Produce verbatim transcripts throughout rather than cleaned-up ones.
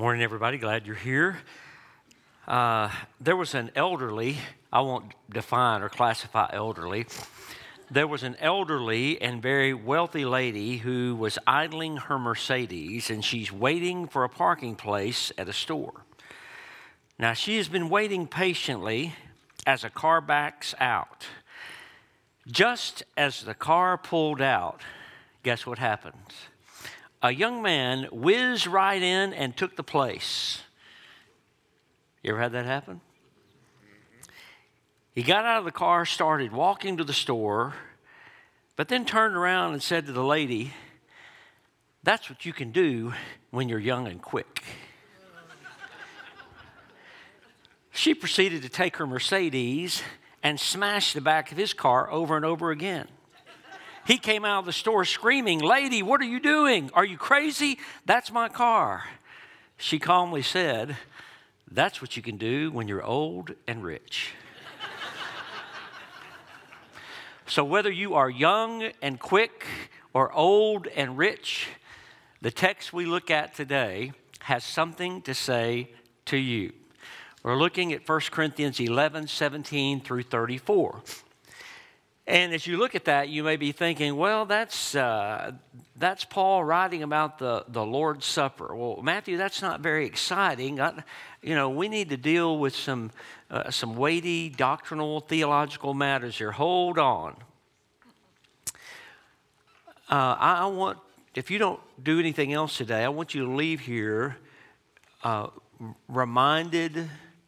Morning, everybody. Glad you're here. Uh, there was an elderly, I won't define or classify elderly. There was an elderly and very wealthy lady who was idling her Mercedes, and she's waiting for a parking place at a store. Now, she has been waiting patiently as a car backs out. Just as the car pulled out, guess what happens? A young man whizzed right in and took the place. You ever had that happen? He got out of the car, started walking to the store, but then turned around and said to the lady, "That's what you can do when you're young and quick." She proceeded to take her Mercedes and smash the back of his car over and over again. He came out of the store screaming, "Lady, what are you doing? Are you crazy? That's my car." She calmly said, "That's what you can do when you're old and rich." So whether you are young and quick or old and rich, the text we look at today has something to say to you. We're looking at First Corinthians eleven, seventeen through thirty-four. And as you look at that, you may be thinking, well, that's uh, that's Paul writing about the, the Lord's Supper. Well, Matthew, that's not very exciting. I, you know, we need to deal with some uh, some weighty doctrinal, theological matters here. Hold on. Uh, I, I want, if you don't do anything else today, I want you to leave here uh, reminded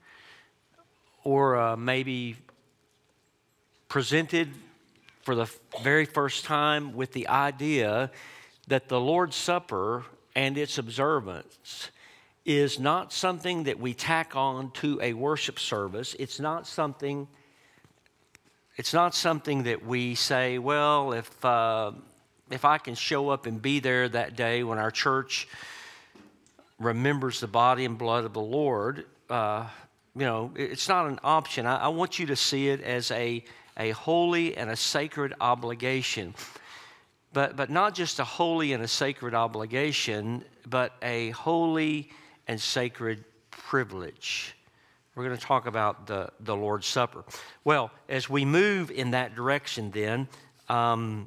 or uh, maybe presented for the very first time with the idea that the Lord's Supper and its observance is not something that we tack on to a worship service. It's not something, it's not something that we say, well, if, uh, if I can show up and be there that day when our church remembers the body and blood of the Lord, uh, you know, it's not an option. I, I want you to see it as a a holy and a sacred obligation, but but not just a holy and a sacred obligation, but a holy and sacred privilege. We're going to talk about the, the Lord's Supper. Well, as we move in that direction then, um,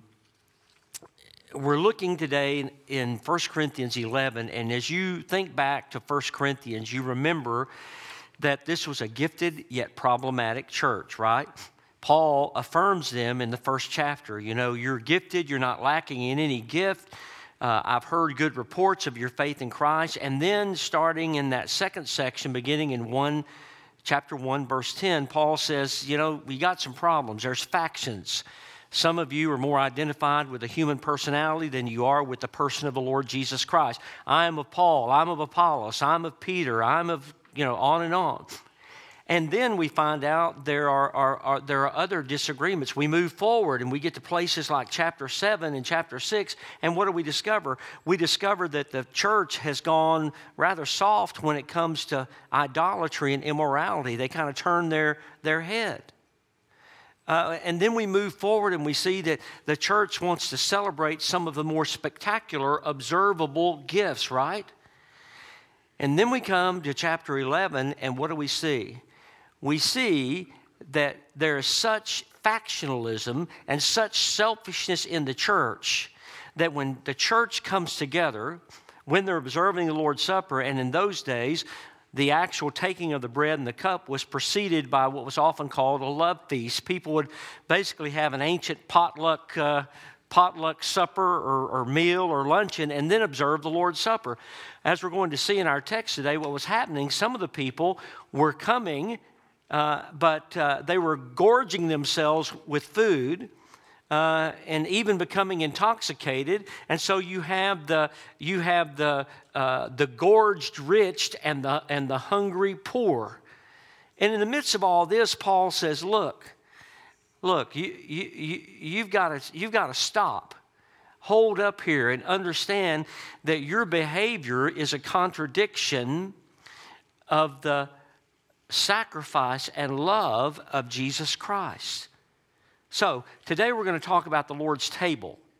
we're looking today in First Corinthians eleven, and as you think back to First Corinthians, you remember that this was a gifted yet problematic church, right? Paul affirms them in the first chapter. You know, you're gifted, you're not lacking in any gift. Uh, I've heard good reports of your faith in Christ. And then starting in that second section, beginning in one, chapter one, verse ten, Paul says, you know, we got some problems. There's factions. Some of you are more identified with a human personality than you are with the person of the Lord Jesus Christ. I am of Paul, I'm of Apollos, I'm of Peter, I'm of, you know, on and on. And then we find out there are, are, are there are other disagreements. We move forward and we get to places like chapter seven and chapter six. And what do we discover? We discover that the church has gone rather soft when it comes to idolatry and immorality. They kind of turn their, their head. Uh, and then we move forward and we see that the church wants to celebrate some of the more spectacular, observable gifts, right? And then we come to chapter eleven, and what do we see? We see that there is such factionalism and such selfishness in the church that when the church comes together, when they're observing the Lord's Supper, and in those days, the actual taking of the bread and the cup was preceded by what was often called a love feast. People would basically have an ancient potluck uh, potluck supper or, or meal or luncheon and then observe the Lord's Supper. As we're going to see in our text today, what was happening, some of the people were coming, uh, but uh, they were gorging themselves with food uh, and even becoming intoxicated. And so you have the you have the uh, the gorged rich and the and the hungry poor. And in the midst of all this, Paul says, "Look, look, you you, you you've got to you've got to stop." Hold up here and understand that your behavior is a contradiction of the sacrifice and love of Jesus Christ. So today we're going to talk about the Lord's table.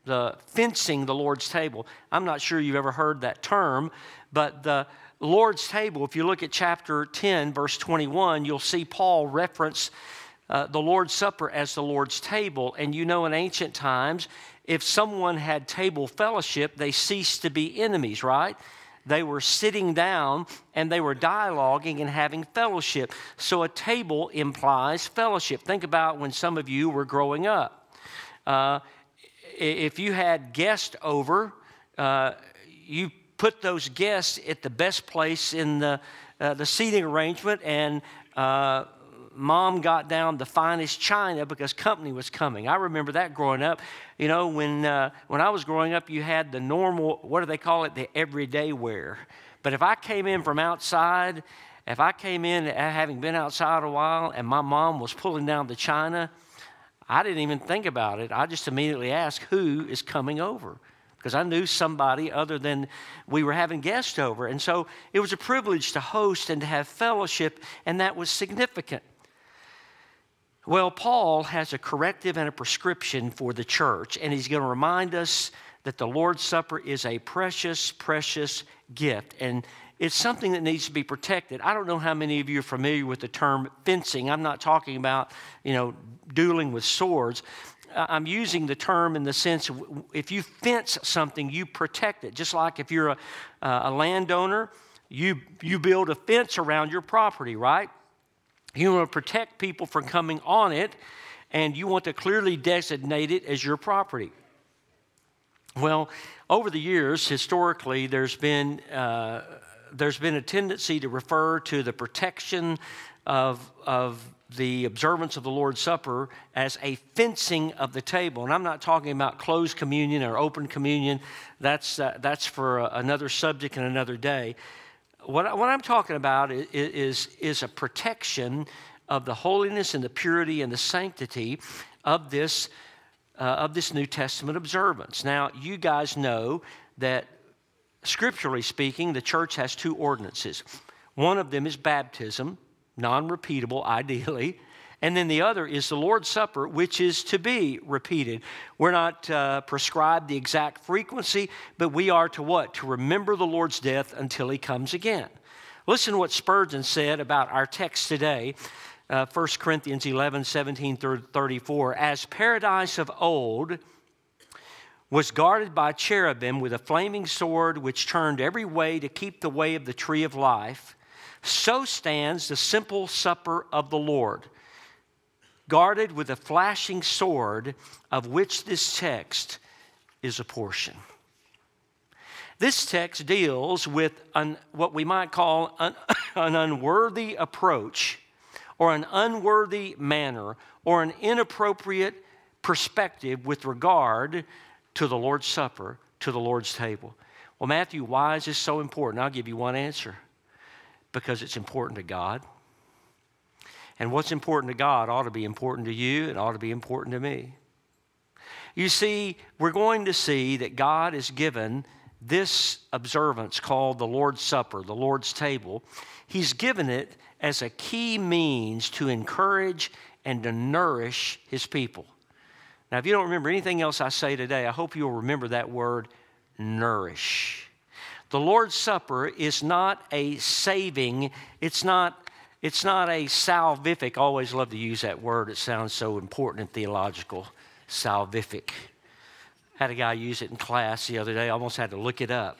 the fencing the Lord's table. I'm not sure you've ever heard that term, but the Lord's table, if you look at chapter ten, verse twenty-one, you'll see Paul reference uh, the Lord's Supper as the Lord's table. And you know, in ancient times, if someone had table fellowship, they ceased to be enemies, right? They were sitting down and they were dialoguing and having fellowship. So a table implies fellowship. Think about when some of you were growing up. Uh, if you had guests over, uh, you put those guests at the best place in the, uh, the seating arrangement, and uh, Mom got down the finest china because company was coming. I remember that growing up. You know, when uh, when I was growing up, you had the normal, what do they call it, the everyday wear. But if I came in from outside, if I came in having been outside a while and my mom was pulling down the china, I didn't even think about it. I just immediately asked, who is coming over? Because I knew somebody other than we were having guests over. And so it was a privilege to host and to have fellowship, and that was significant. Well, Paul has a corrective and a prescription for the church, and he's going to remind us that the Lord's Supper is a precious, precious gift, and it's something that needs to be protected. I don't know how many of you are familiar with the term fencing. I'm not talking about, you know, dueling with swords. I'm using the term in the sense of if you fence something, you protect it. Just like if you're a, a landowner, you, you build a fence around your property, right? You want to protect people from coming on it, and you want to clearly designate it as your property. Well, over the years, historically, there's been uh, there's been a tendency to refer to the protection of of the observance of the Lord's Supper as a fencing of the table. And I'm not talking about closed communion or open communion. That's uh, that's for uh, another subject and another day. What, I, what I'm talking about is, is, is a protection of the holiness and the purity and the sanctity of this, uh, of this New Testament observance. Now, you guys know that, scripturally speaking, the church has two ordinances. One of them is baptism, non-repeatable ideally, and then the other is the Lord's Supper, which is to be repeated. We're not uh, prescribed the exact frequency, but we are to what? To remember the Lord's death until He comes again. Listen to what Spurgeon said about our text today, uh, First Corinthians eleven, seventeen through thirty-four. As paradise of old was guarded by cherubim with a flaming sword which turned every way to keep the way of the tree of life, so stands the simple supper of the Lord, guarded with a flashing sword, of which this text is a portion. This text deals with an, what we might call an, an unworthy approach, or an unworthy manner, or an inappropriate perspective with regard to the Lord's Supper, to the Lord's table. Well, Matthew, why is this so important? I'll give you one answer. Because it's important to God. And what's important to God ought to be important to you. It ought to be important to me. You see, we're going to see that God has given this observance called the Lord's Supper, the Lord's table. He's given it as a key means to encourage and to nourish His people. Now, if you don't remember anything else I say today, I hope you'll remember that word, nourish. The Lord's Supper is not a saving, it's not, it's not a salvific. I always love to use that word. It sounds so important and theological. Salvific. Had a guy use it in class the other day. I almost had to look it up.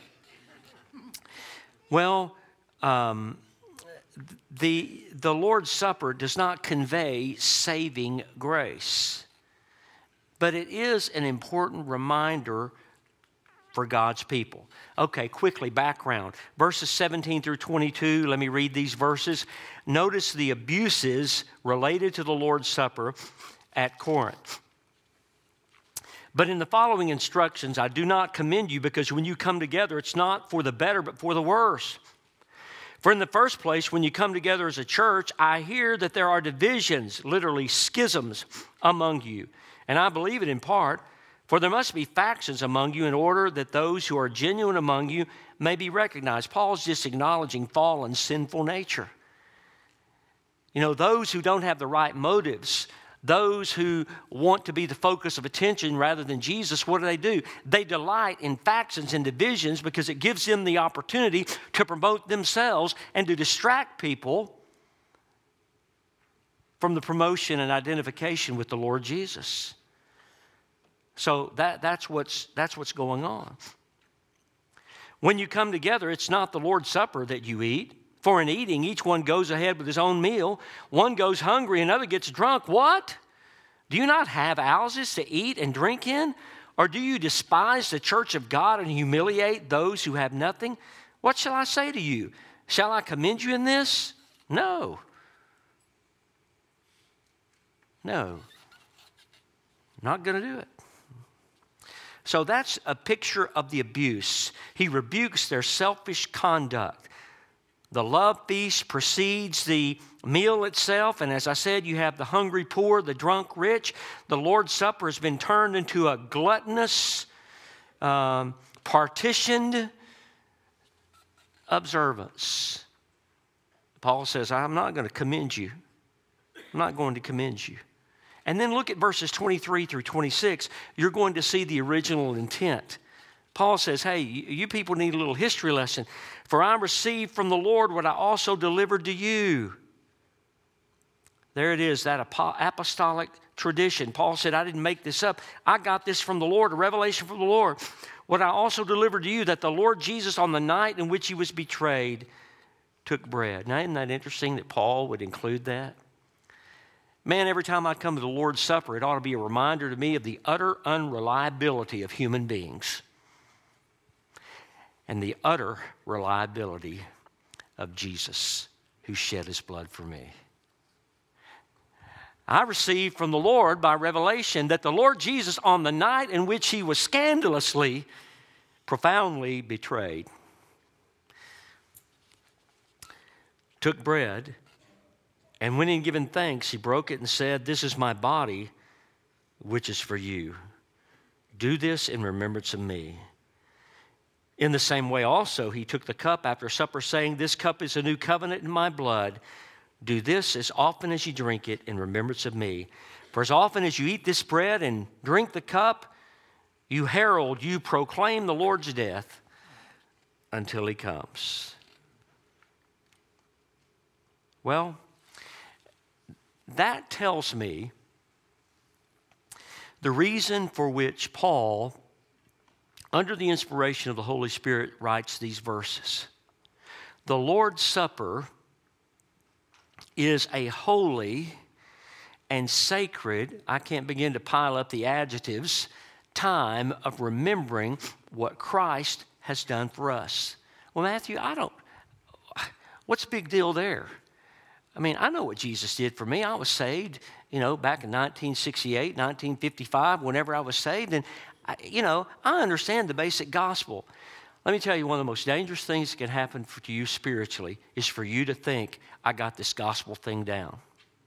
Well, um, the, the Lord's Supper does not convey saving grace, but it is an important reminder for God's people. Okay, quickly, background. Verses seventeen through twenty-two, let me read these verses. Notice the abuses related to the Lord's Supper at Corinth. But in the following instructions, I do not commend you, because when you come together, it's not for the better, but for the worse. For in the first place, when you come together as a church, I hear that there are divisions, literally schisms, among you. And I believe it in part. For there must be factions among you in order that those who are genuine among you may be recognized. Paul's just acknowledging fallen, sinful nature. You know, those who don't have the right motives, those who want to be the focus of attention rather than Jesus, what do they do? They delight in factions and divisions because it gives them the opportunity to promote themselves and to distract people from the promotion and identification with the Lord Jesus. So that, that's, what's, that's what's going on. When you come together, it's not the Lord's Supper that you eat. For in eating, each one goes ahead with his own meal. One goes hungry, another gets drunk. What? Do you not have houses to eat and drink in? Or do you despise the church of God and humiliate those who have nothing? What shall I say to you? Shall I commend you in this? No. No. Not going to do it. So that's a picture of the abuse. He rebukes their selfish conduct. The love feast precedes the meal itself. And as I said, you have the hungry poor, the drunk rich. The Lord's Supper has been turned into a gluttonous, um, partitioned observance. Paul says, I'm not going to commend you. I'm not going to commend you. And then look at verses twenty-three through twenty-six. You're going to see the original intent. Paul says, hey, you people need a little history lesson. For I received from the Lord what I also delivered to you. There it is, that apostolic tradition. Paul said, I didn't make this up. I got this from the Lord, a revelation from the Lord. What I also delivered to you, that the Lord Jesus on the night in which he was betrayed took bread. Now, isn't that interesting that Paul would include that? Man, every time I come to the Lord's Supper, it ought to be a reminder to me of the utter unreliability of human beings and the utter reliability of Jesus, who shed his blood for me. I received from the Lord by revelation that the Lord Jesus, on the night in which he was scandalously, profoundly betrayed, took bread, and when he had given thanks, he broke it and said, this is my body, which is for you. Do this in remembrance of me. In the same way also, he took the cup after supper, saying, this cup is a new covenant in my blood. Do this as often as you drink it in remembrance of me. For as often as you eat this bread and drink the cup, you herald, you proclaim the Lord's death until he comes. Well, that tells me the reason for which Paul, under the inspiration of the Holy Spirit, writes these verses. The Lord's Supper is a holy and sacred, I can't begin to pile up the adjectives, time of remembering what Christ has done for us. Well, Matthew, I don't, what's the big deal there? I mean, I know what Jesus did for me. I was saved, you know, back in nineteen sixty-eight, nineteen fifty-five, whenever I was saved. And, I, you know, I understand the basic gospel. Let me tell you, one of the most dangerous things that can happen for, to you spiritually is for you to think, I got this gospel thing down.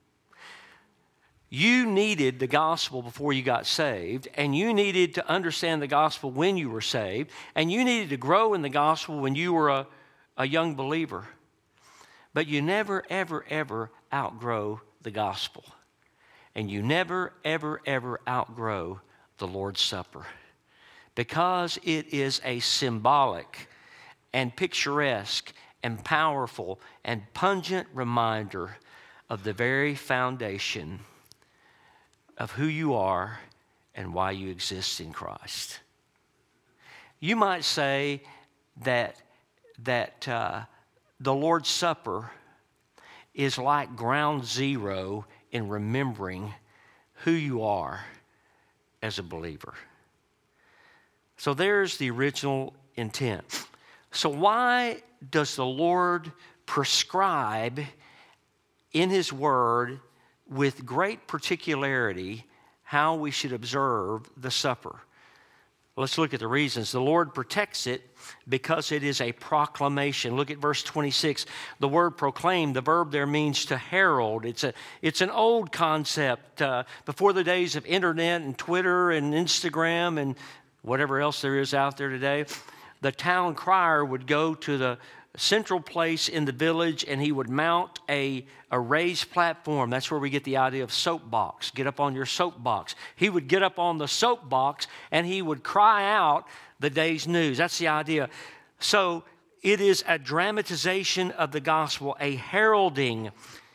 You needed the gospel before you got saved, and you needed to understand the gospel when you were saved, and you needed to grow in the gospel when you were a, a young believer. But you never, ever, ever outgrow the gospel. And you never, ever, ever outgrow the Lord's Supper. Because it is a symbolic and picturesque and powerful and pungent reminder of the very foundation of who you are and why you exist in Christ. You might say that, that uh, the Lord's Supper is like ground zero in remembering who you are as a believer. So there's the original intent. So why does the Lord prescribe in his word with great particularity how we should observe the supper? Let's look at the reasons. The Lord protects it because it is a proclamation. Look at verse twenty-six. The word proclaim, the verb there means to herald. It's a it's an old concept. Uh, before the days of internet and Twitter and Instagram and whatever else there is out there today, the town crier would go to the central place in the village, and he would mount a, a raised platform. That's where we get the idea of soapbox. Get up on your soapbox. He would get up on the soapbox, and he would cry out the day's news. That's the idea. So it is a dramatization of the gospel, a heralding,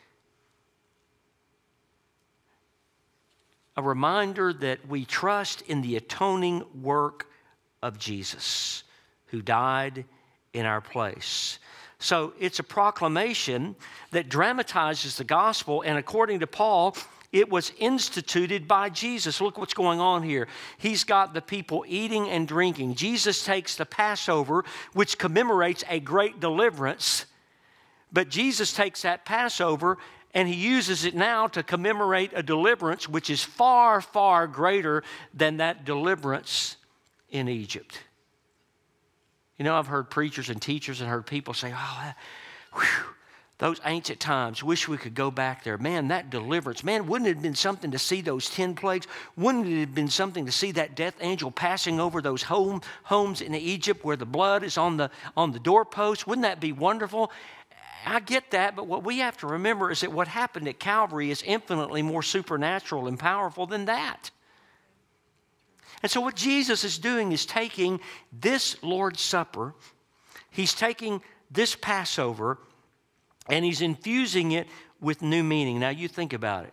a reminder that we trust in the atoning work of Jesus, who died in our place. So it's a proclamation that dramatizes the gospel, and according to Paul, it was instituted by Jesus. Look what's going on here. He's got the people eating and drinking. Jesus takes the Passover, which commemorates a great deliverance, but Jesus takes that Passover and he uses it now to commemorate a deliverance which is far, far greater than that deliverance in Egypt. You know, I've heard preachers and teachers and heard people say, oh, whew, those ancient times, wish we could go back there. Man, that deliverance, man, wouldn't it have been something to see those ten plagues? Wouldn't it have been something to see that death angel passing over those home, homes in Egypt where the blood is on the, on the doorpost? Wouldn't that be wonderful? I get that, but what we have to remember is that what happened at Calvary is infinitely more supernatural and powerful than that. And so what Jesus is doing is taking this Lord's Supper, he's taking this Passover, and he's infusing it with new meaning. Now you think about it.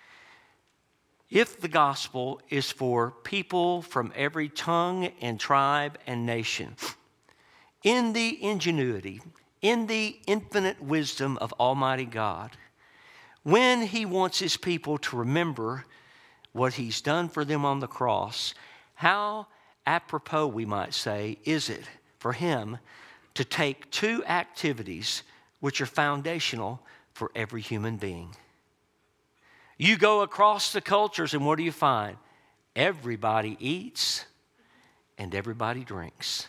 If the gospel is for people from every tongue and tribe and nation, in the ingenuity, in the infinite wisdom of Almighty God, when he wants his people to remember what he's done for them on the cross, how apropos, we might say, is it for him to take two activities which are foundational for every human being? You go across the cultures and what do you find? Everybody eats and everybody drinks.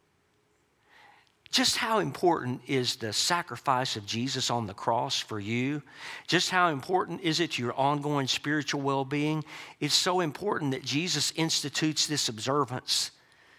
Just how important is the sacrifice of Jesus on the cross for you? Just how important is it to your ongoing spiritual well-being? It's so important that Jesus institutes this observance.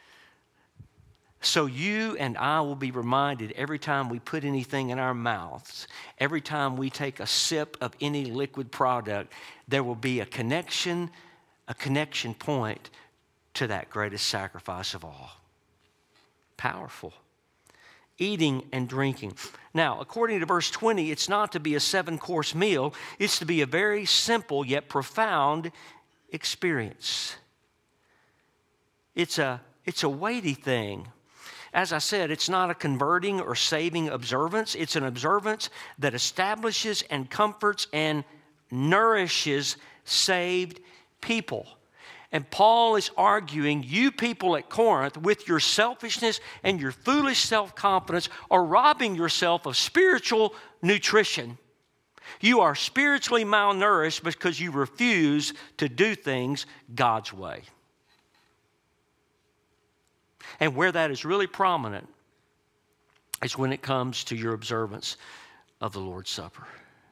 So you and I will be reminded every time we put anything in our mouths, every time we take a sip of any liquid product, there will be a connection, a connection point to that greatest sacrifice of all. Powerful. Eating and drinking. Now, according to verse twenty, it's not to be a seven-course meal. It's to be a very simple yet profound experience. It's a, it's a weighty thing. As I said, it's not a converting or saving observance. It's an observance that establishes and comforts and nourishes saved people. And Paul is arguing, you people at Corinth, with your selfishness and your foolish self-confidence, are robbing yourself of spiritual nutrition. You are spiritually malnourished because you refuse to do things God's way. And where that is really prominent is when it comes to your observance of the Lord's Supper.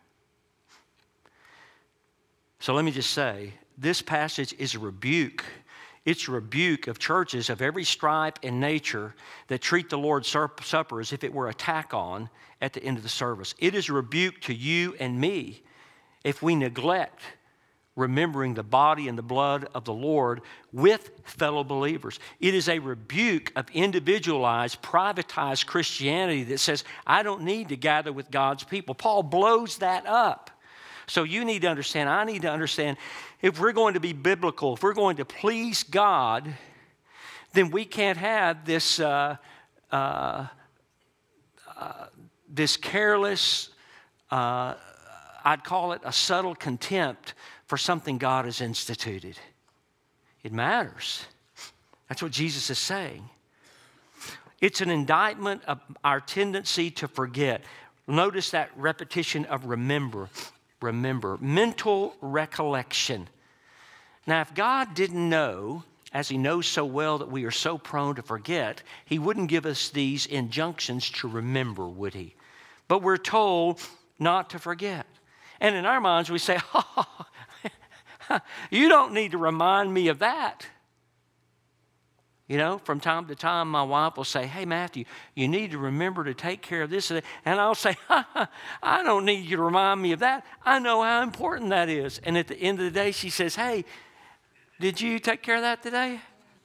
So let me just say, this passage is a rebuke. It's a rebuke of churches of every stripe and nature that treat the Lord's Supper as if it were a tack-on at the end of the service. It is a rebuke to you and me if we neglect remembering the body and the blood of the Lord with fellow believers. It is a rebuke of individualized, privatized Christianity that says, I don't need to gather with God's people. Paul blows that up. So you need to understand, I need to understand, if we're going to be biblical, if we're going to please God, then we can't have this, uh, uh, uh, this careless, uh, I'd call it a subtle contempt for something God has instituted. It matters. That's what Jesus is saying. It's an indictment of our tendency to forget. Notice that repetition of remember. Remember, mental recollection. Now, if God didn't know, as he knows so well that we are so prone to forget, he wouldn't give us these injunctions to remember, would he? But we're told not to forget. And in our minds, we say, oh, you don't need to remind me of that. You know, from time to time, my wife will say, hey, Matthew, you need to remember to take care of this. And I'll say, ha, ha, I don't need you to remind me of that. I know how important that is. And at the end of the day, she says, hey, did you take care of that today?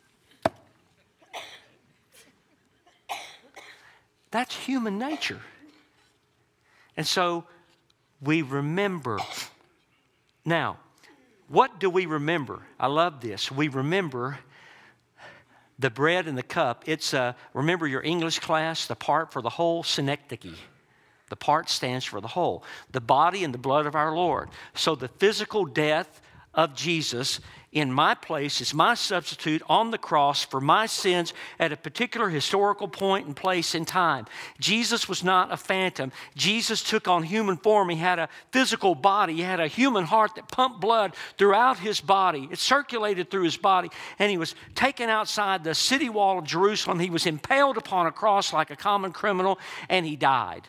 That's human nature. And so we remember. Now, what do we remember? I love this. We remember the bread and the cup. It's, uh, remember your English class, the part for the whole, synecdoche. The part stands for the whole. The body and the blood of our Lord. So the physical death of Jesus in my place is my substitute on the cross for my sins at a particular historical point and place in time. Jesus was not a phantom. Jesus took on human form. He had a physical body. He had a human heart that pumped blood throughout his body. It circulated through his body. And he was taken outside the city wall of Jerusalem. He was impaled upon a cross like a common criminal, and he died.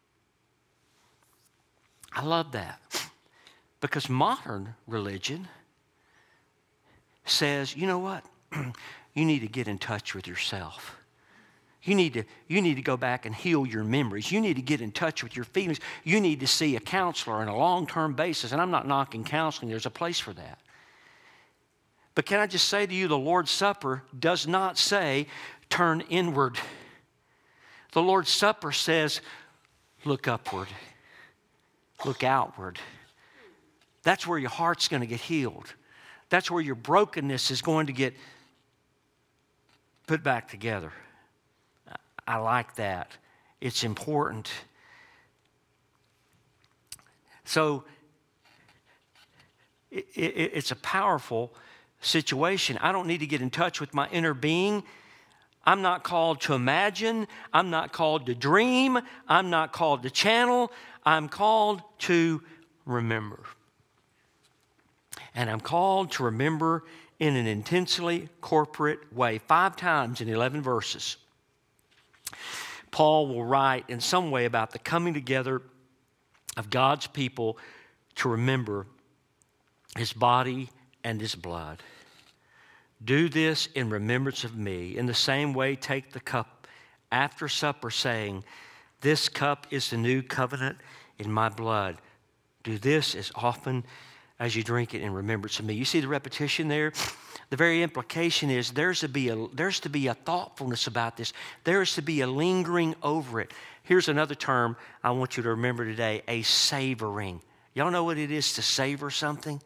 I love that. Because modern religion says, you know what? You need to get in touch with yourself. You need to, you need to go back and heal your memories. You need to get in touch with your feelings. You need to see a counselor on a long-term basis. And I'm not knocking counseling. There's a place for that. But can I just say to you, the Lord's Supper does not say, turn inward. The Lord's Supper says, look upward. Look outward. That's where your heart's going to get healed. That's where your brokenness is going to get put back together. I like that. It's important. So it, it, it's a powerful situation. I don't need to get in touch with my inner being. I'm not called to imagine. I'm not called to dream. I'm not called to channel. I'm called to remember. And I'm called to remember in an intensely corporate way. Five times in eleven verses, Paul will write in some way about the coming together of God's people to remember his body and his blood. Do this in remembrance of me. In the same way, take the cup after supper, saying, this cup is the new covenant in my blood. Do this as often as you drink it in remembrance of me. You see the repetition there? The very implication is there's to be a, there's to be a thoughtfulness about this. There's to be a lingering over it. Here's another term I want you to remember today, a savoring. Y'all know what it is to savor something?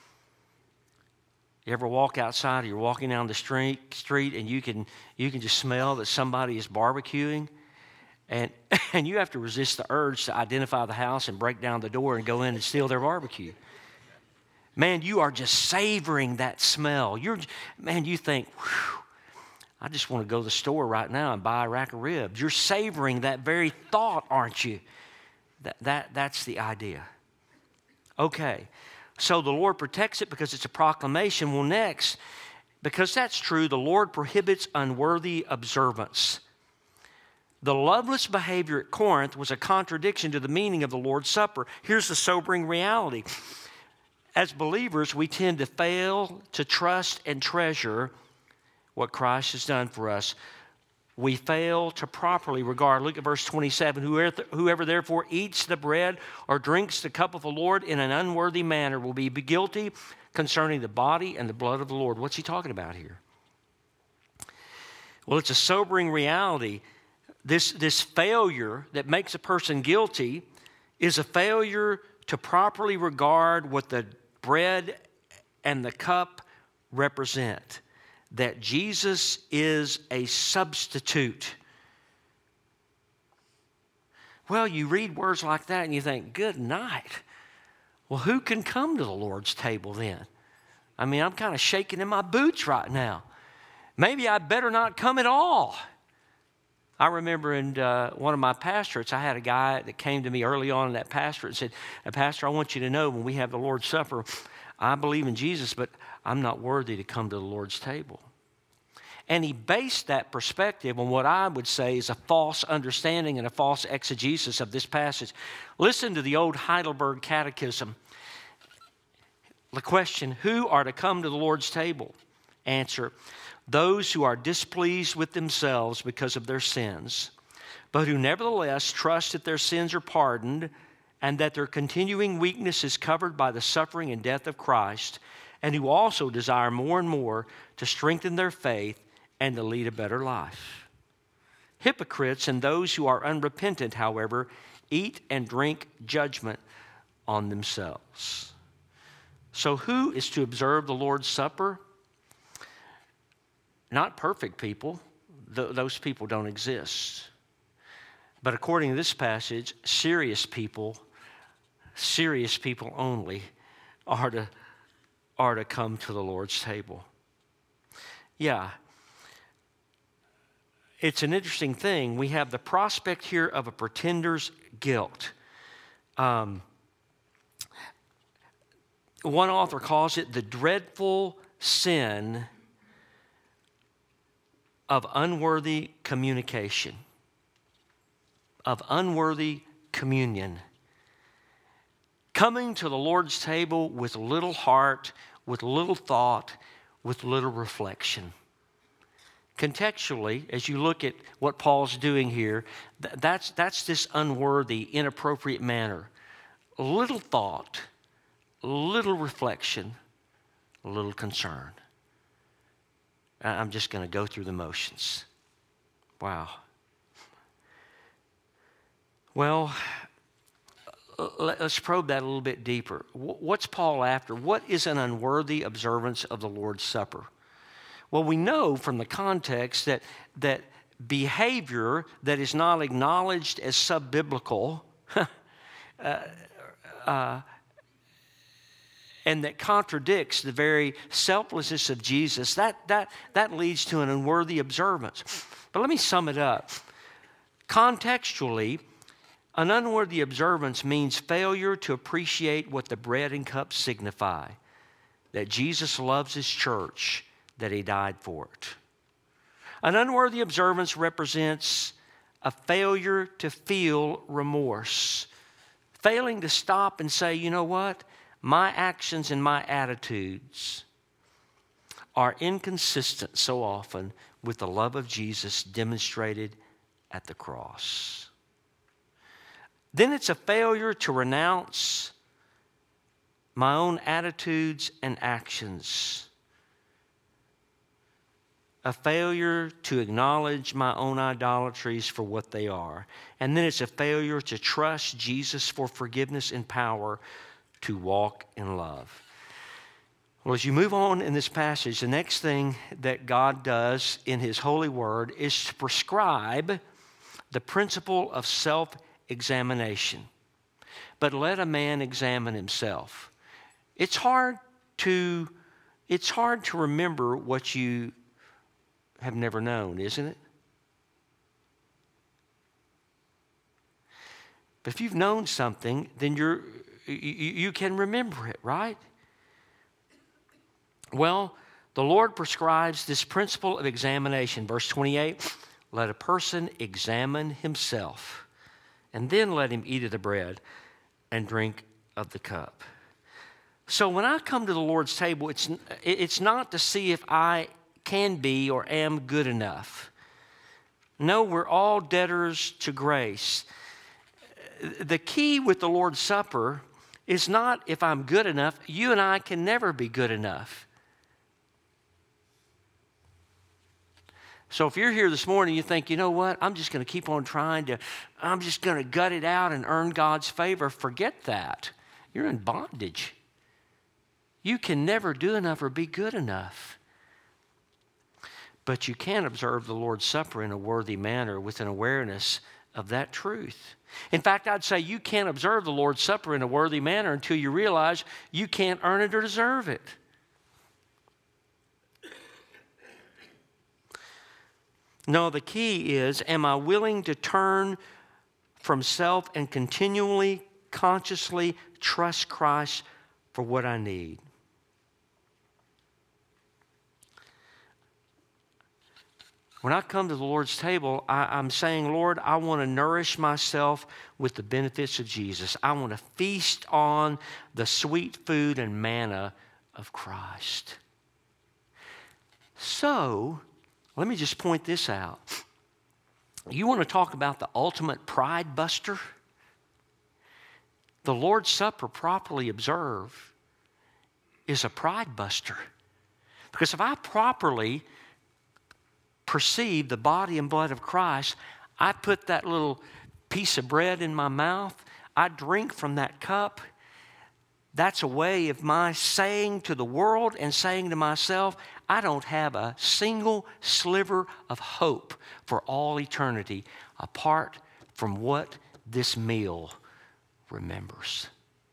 You ever walk outside or you're walking down the street, street and you can, you can just smell that somebody is barbecuing? And, and you have to resist the urge to identify the house and break down the door and go in and steal their barbecue. Man, you are just savoring that smell. You're, man, you think, whew, I just want to go to the store right now and buy a rack of ribs. You're savoring that very thought, aren't you? That, that, that's the idea. Okay, so the Lord protects it because it's a proclamation. Well, next, because that's true, the Lord prohibits unworthy observance. The loveless behavior at Corinth was a contradiction to the meaning of the Lord's Supper. Here's the sobering reality. As believers, we tend to fail to trust and treasure what Christ has done for us. We fail to properly regard. Look at verse twenty-seven. Whoever, whoever therefore eats the bread or drinks the cup of the Lord in an unworthy manner will be guilty concerning the body and the blood of the Lord. What's he talking about here? Well, it's a sobering reality. This, this failure that makes a person guilty is a failure to properly regard what the bread and the cup represent. That Jesus is a substitute. Well, you read words like that and you think, good night. Well, who can come to the Lord's table then? I mean, I'm kind of shaking in my boots right now. Maybe I better not come at all. I remember in uh, one of my pastorates, I had a guy that came to me early on in that pastorate and said, Pastor, I want you to know when we have the Lord's Supper, I believe in Jesus, but I'm not worthy to come to the Lord's table. And he based that perspective on what I would say is a false understanding and a false exegesis of this passage. Listen to the old Heidelberg Catechism. The question, who are to come to the Lord's table? Answer, those who are displeased with themselves because of their sins, but who nevertheless trust that their sins are pardoned and that their continuing weakness is covered by the suffering and death of Christ, and who also desire more and more to strengthen their faith and to lead a better life. Hypocrites and those who are unrepentant, however, eat and drink judgment on themselves. So who is to observe the Lord's Supper? Not perfect people. Th- those people don't exist. But according to this passage, serious people, serious people only, are to, are to come to the Lord's table. Yeah. It's an interesting thing. We have the prospect here of a pretender's guilt. Um, one author calls it the dreadful sin of unworthy communication, of unworthy communion. Coming to the Lord's table with little heart, with little thought, with little reflection. Contextually, as you look at what Paul's doing here, th- that's, that's this unworthy, inappropriate manner. Little thought, little reflection, little concern. I'm just going to go through the motions. Wow. Well, let's probe that a little bit deeper. What's Paul after? What is an unworthy observance of the Lord's Supper? Well, we know from the context that, that behavior that is not acknowledged as sub-biblical uh, uh, and that contradicts the very selflessness of Jesus, that, that, that leads to an unworthy observance. But let me sum it up. Contextually, an unworthy observance means failure to appreciate what the bread and cup signify, that Jesus loves His church, that He died for it. An unworthy observance represents a failure to feel remorse, failing to stop and say, you know what? My actions and my attitudes are inconsistent so often with the love of Jesus demonstrated at the cross. Then it's a failure to renounce my own attitudes and actions. A failure to acknowledge my own idolatries for what they are. And then it's a failure to trust Jesus for forgiveness and power to walk in love. Well, as you move on in this passage, the next thing that God does in His holy word is to prescribe the principle of self-examination. But let a man examine himself. It's hard to, it's hard to remember what you have never known, isn't it? But if you've known something, then you're, you, you can remember it, right? Well, the Lord prescribes this principle of examination. Verse twenty-eight, let a person examine himself, and then let him eat of the bread and drink of the cup. So when I come to the Lord's table, it's, it's not to see if I can be or am good enough. No, we're all debtors to grace. The key with the Lord's Supper is not if I'm good enough. You and I can never be good enough. So if you're here this morning, you think, you know what, I'm just going to keep on trying to, I'm just going to gut it out and earn God's favor. Forget that. You're in bondage. You can never do enough or be good enough. But you can observe the Lord's Supper in a worthy manner with an awareness of that truth. In fact, I'd say you can't observe the Lord's Supper in a worthy manner until you realize you can't earn it or deserve it. No, the key is, am I willing to turn from self and continually, consciously trust Christ for what I need? When I come to the Lord's table, I, I'm saying, Lord, I want to nourish myself with the benefits of Jesus. I want to feast on the sweet food and manna of Christ. So, let me just point this out. You want to talk about the ultimate pride buster? The Lord's Supper, properly observed, is a pride buster. Because if I properly perceive the body and blood of Christ, I put that little piece of bread in my mouth, I drink from that cup. That's a way of my saying to the world and saying to myself, I don't have a single sliver of hope for all eternity apart from what this meal remembers.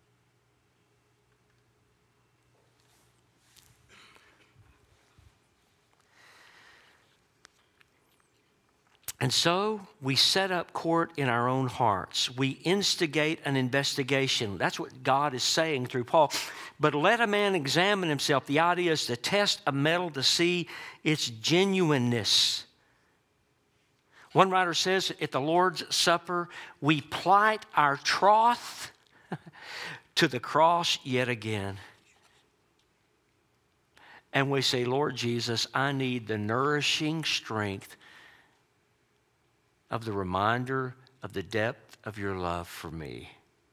And so we set up court in our own hearts. We instigate an investigation. That's what God is saying through Paul. But let a man examine himself. The idea is to test a metal to see its genuineness. One writer says at the Lord's Supper, we plight our troth to the cross yet again. And we say, Lord Jesus, I need the nourishing strength of the reminder of the depth of your love for me.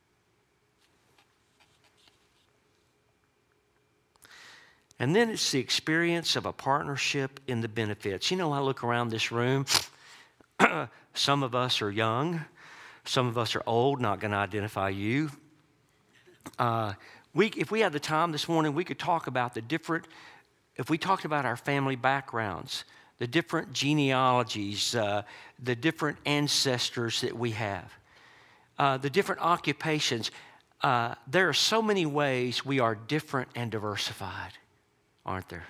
And then it's the experience of a partnership in the benefits. You know, I look around this room. Some of us are young. Some of us are old, not going to identify you. Uh, we, if we had the time this morning, we could talk about the different, if we talked about our family backgrounds, the different genealogies, uh, the different ancestors that we have, uh, the different occupations. Uh, there are so many ways we are different and diversified, aren't there?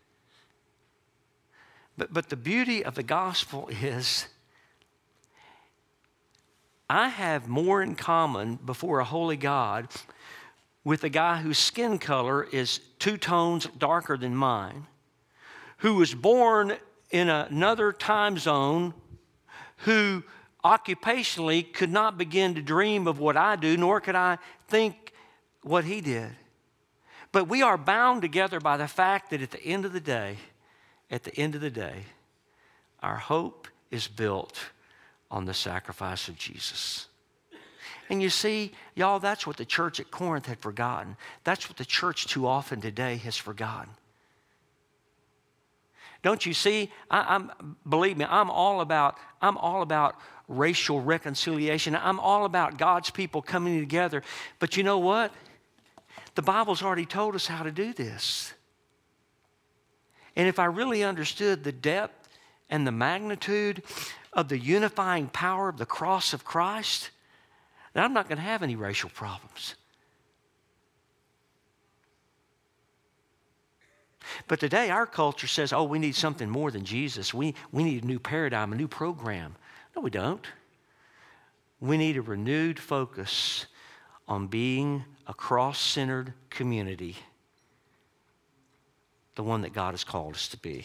But, but the beauty of the gospel is I have more in common before a holy God with a guy whose skin color is two tones darker than mine, who was born in another time zone, who occupationally could not begin to dream of what I do, nor could I think what he did. But we are bound together by the fact that at the end of the day, at the end of the day, our hope is built on the sacrifice of Jesus. And you see, y'all, that's what the church at Corinth had forgotten. That's what the church too often today has forgotten. Don't you see? I, I'm believe me. I'm all about. I'm all about racial reconciliation. I'm all about God's people coming together. But you know what? The Bible's already told us how to do this. And if I really understood the depth and the magnitude of the unifying power of the cross of Christ, then I'm not going to have any racial problems. But today our culture says, oh, we need something more than Jesus. We, we need a new paradigm, a new program. No, we don't. We need a renewed focus on being a cross-centered community, the one that God has called us to be.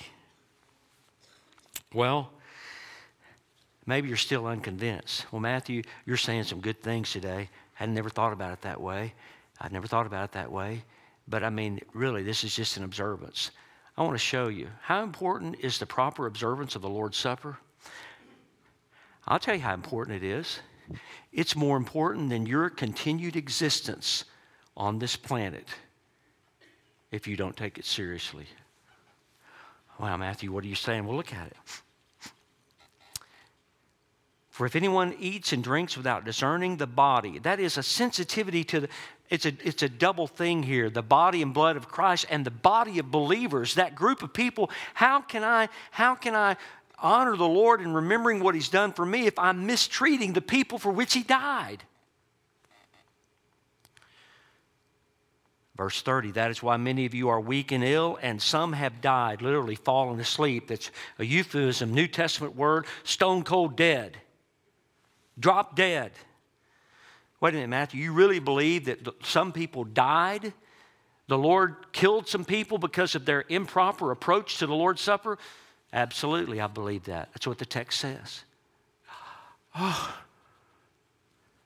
Well, maybe you're still unconvinced. Well, Matthew, you're saying some good things today. I had never thought about it that way. I'd never thought about it that way. But I mean, really, this is just an observance. I want to show you how important is the proper observance of the Lord's Supper. I'll tell you how important it is. It's more important than your continued existence on this planet if you don't take it seriously. Wow, Matthew, what are you saying? Well, look at it. For if anyone eats and drinks without discerning the body, that is a sensitivity to the, it's a, it's a double thing here, the body and blood of Christ and the body of believers, that group of people. How can I, how can I honor the Lord in remembering what He's done for me if I'm mistreating the people for which He died? Verse thirty, that is why many of you are weak and ill, and some have died, literally fallen asleep. That's a euphemism, New Testament word, stone cold dead. Drop dead. Wait a minute, Matthew, you really believe that some people died? The Lord killed some people because of their improper approach to the Lord's Supper? Absolutely, I believe that. That's what the text says. Oh,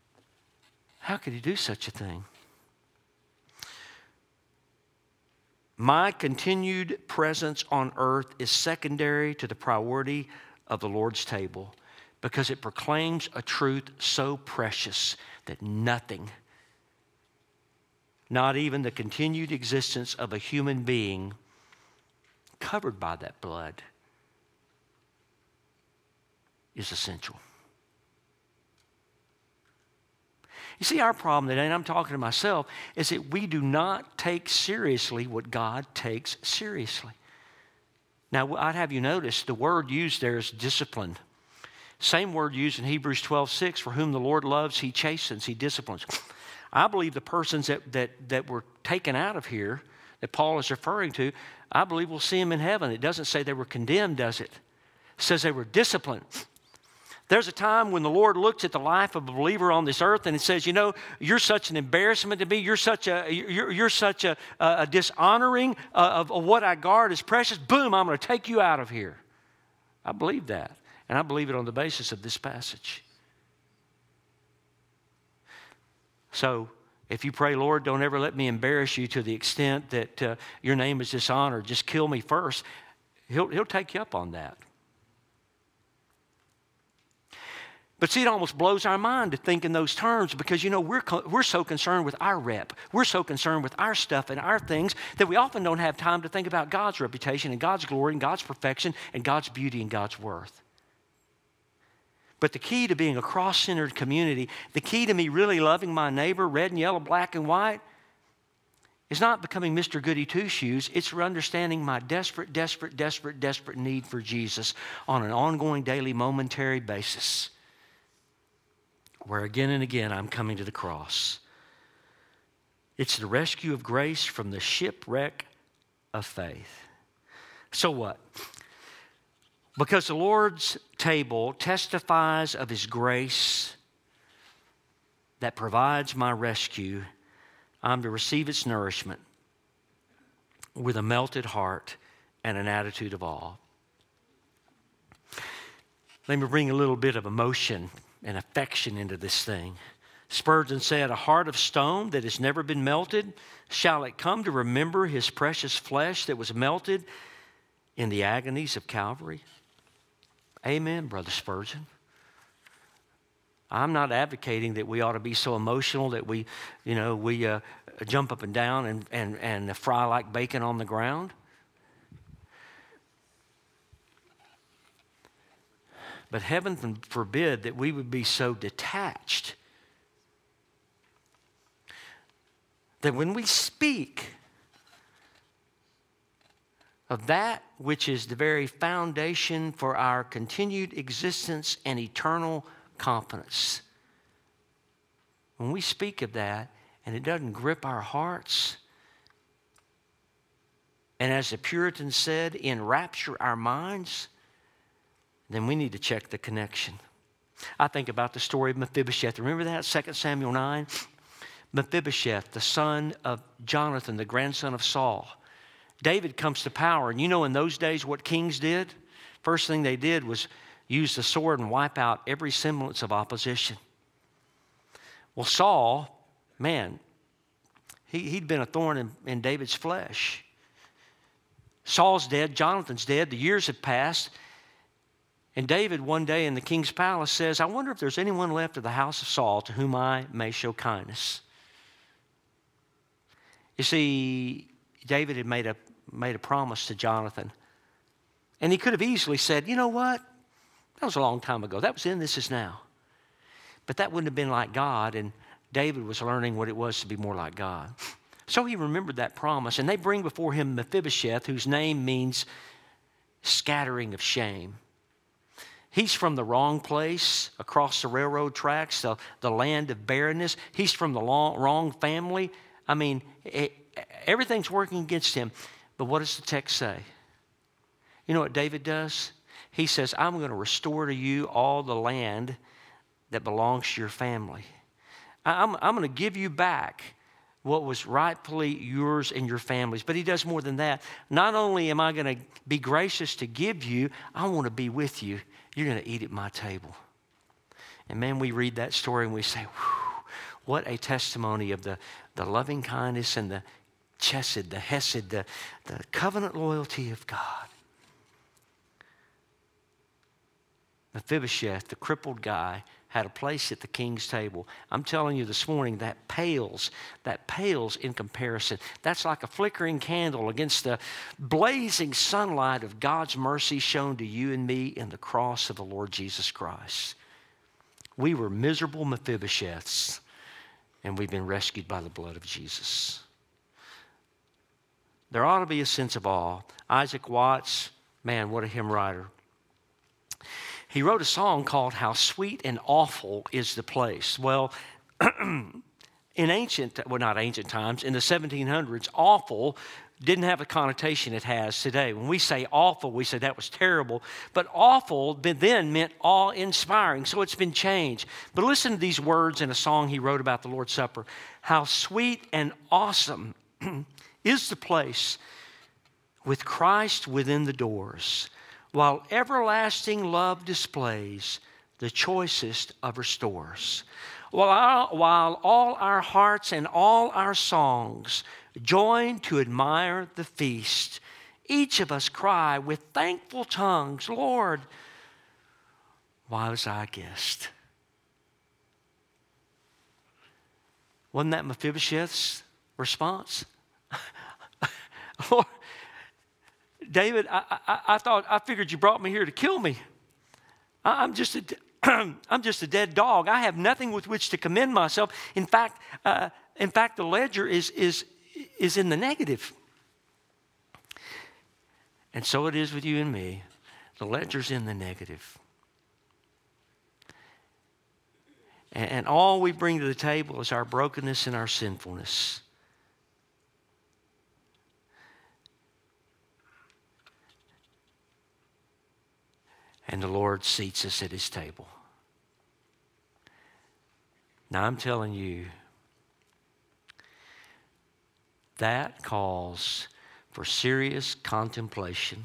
how could He do such a thing? My continued presence on earth is secondary to the priority of the Lord's table because it proclaims a truth so precious that nothing, not even the continued existence of a human being covered by that blood, is essential. You see, our problem today, and I'm talking to myself, is that we do not take seriously what God takes seriously. Now, I'd have you notice the word used there is discipline. Same word used in Hebrews twelve six, for whom the Lord loves, he chastens, he disciplines. I believe the persons that, that, that were taken out of here, that Paul is referring to, I believe we'll see them in heaven. It doesn't say they were condemned, does it? It says they were disciplined. There's a time when the Lord looks at the life of a believer on this earth and it says, you know, you're such an embarrassment to me. You're such a, you're, you're such a, a dishonoring of, of what I guard as precious. Boom, I'm going to take you out of here. I believe that. And I believe it on the basis of this passage. So if you pray, Lord, don't ever let me embarrass you to the extent that uh, your name is dishonored. Just kill me first. He'll, he'll take you up on that. But see, it almost blows our mind to think in those terms because, you know, we're, we're so concerned with our rep. We're so concerned with our stuff and our things that we often don't have time to think about God's reputation and God's glory and God's perfection and God's beauty and God's worth. But the key to being a cross-centered community, the key to me really loving my neighbor, red and yellow, black and white, is not becoming Mister Goody Two-Shoes. It's understanding my desperate, desperate, desperate, desperate need for Jesus on an ongoing, daily, momentary basis, where again and again I'm coming to the cross. It's the rescue of grace from the shipwreck of faith. So what? Because the Lord's table testifies of His grace that provides my rescue, I'm to receive its nourishment with a melted heart and an attitude of awe. Let me bring a little bit of emotion and affection into this thing. Spurgeon said, a heart of stone that has never been melted, shall it come to remember His precious flesh that was melted in the agonies of Calvary? Amen, Brother Spurgeon. I'm not advocating that we ought to be so emotional that we, you know, we uh, jump up and down and, and, and fry like bacon on the ground. But heaven forbid that we would be so detached that when we speak of that which is the very foundation for our continued existence and eternal confidence, when we speak of that and it doesn't grip our hearts, and as the Puritans said, enrapture our minds, then we need to check the connection. I think about the story of Mephibosheth. Remember that, Second Samuel nine? Mephibosheth, the son of Jonathan, the grandson of Saul. David comes to power, and you know in those days what kings did? First thing they did was use the sword and wipe out every semblance of opposition. Well, Saul, man, he, he'd been a thorn in, in David's flesh. Saul's dead, Jonathan's dead, the years have passed, and David one day in the king's palace says, I wonder if there's anyone left of the house of Saul to whom I may show kindness. You see, David had made a, made a promise to Jonathan. And he could have easily said, you know what? That was a long time ago. That was then, this is now. But that wouldn't have been like God, and David was learning what it was to be more like God. So he remembered that promise, and they bring before him Mephibosheth, whose name means scattering of shame. He's from the wrong place across the railroad tracks, the, the land of barrenness. He's from the long, wrong family. I mean, it, everything's working against him. But what does the text say? You know what David does? He says, I'm going to restore to you all the land that belongs to your family. I'm, I'm going to give you back what was rightfully yours and your family's. But he does more than that. Not only am I going to be gracious to give you, I want to be with you. You're going to eat at my table. And man, we read that story and we say, whew, what a testimony of the, the loving kindness and the chesed, the hesed, the, the covenant loyalty of God. Mephibosheth, the crippled guy, had a place at the king's table. I'm telling you this morning, that pales, that pales in comparison. That's like a flickering candle against the blazing sunlight of God's mercy shown to you and me in the cross of the Lord Jesus Christ. We were miserable Mephibosheths, and we've been rescued by the blood of Jesus. There ought to be a sense of awe. Isaac Watts, man, what a hymn writer. He wrote a song called How Sweet and Awful is the Place. Well, in ancient, well, not ancient times, in the seventeen hundreds, awful didn't have the connotation it has today. When we say awful, we say that was terrible. But awful then meant awe-inspiring, so it's been changed. But listen to these words in a song he wrote about the Lord's Supper. How sweet and awesome is the place with Christ within the doors, while everlasting love displays the choicest of her stores. While, while all our hearts and all our songs join to admire the feast, each of us cry with thankful tongues, Lord, why was I a guest? Wasn't that Mephibosheth's response? Lord, David, I, I, I thought, I figured you brought me here to kill me. I, I'm just a, I'm just a dead dog. I have nothing with which to commend myself. In fact, uh, in fact, the ledger is is is in the negative. And so it is with you and me. The ledger's in the negative. And, and all we bring to the table is our brokenness and our sinfulness. And the Lord seats us at his table. Now I'm telling you, that calls for serious contemplation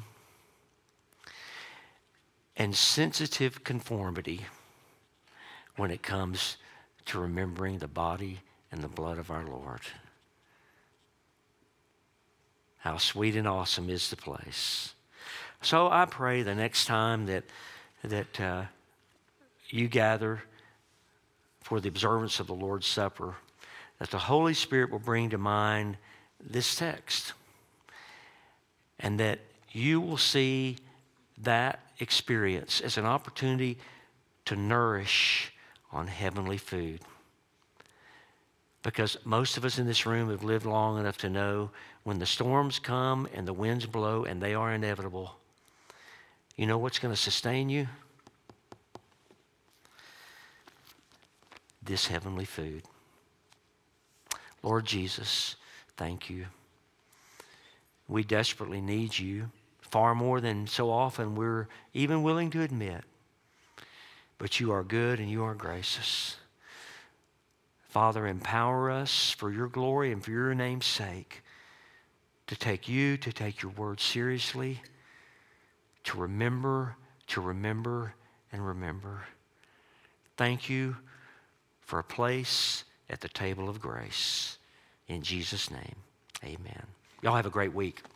and sensitive conformity when it comes to remembering the body and the blood of our Lord. How sweet and awesome is the place. So I pray the next time that, that uh, you gather for the observance of the Lord's Supper, that the Holy Spirit will bring to mind this text, and that you will see that experience as an opportunity to nourish on heavenly food. Because most of us in this room have lived long enough to know when the storms come and the winds blow, and they are inevitable, you know what's going to sustain you? This heavenly food. Lord Jesus, thank you. We desperately need you, far more than so often we're even willing to admit. But you are good and you are gracious. Father, empower us for your glory and for your name's sake to take you, to take your word seriously, to remember, to remember, and remember. Thank you for a place at the table of grace. In Jesus' name, amen. Y'all have a great week.